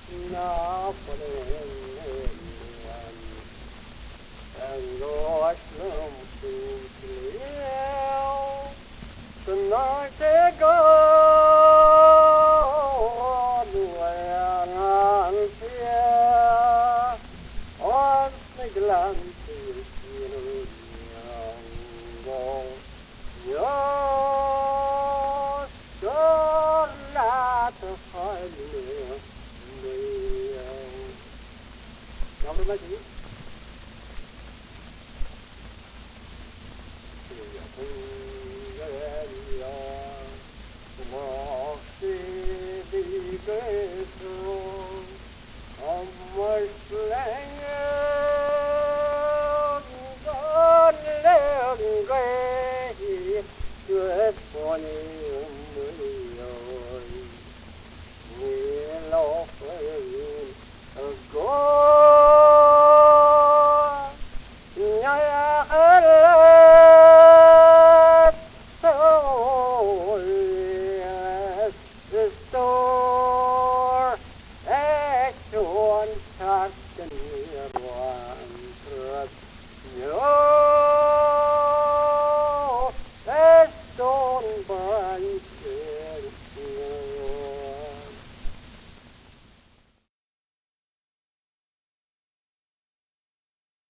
나보내는 것은 풀려 그날 때가 누구야 피해 어느 글란지 지는 영고 여설라도 헐리며 Không biết mấy chữ một khi đi về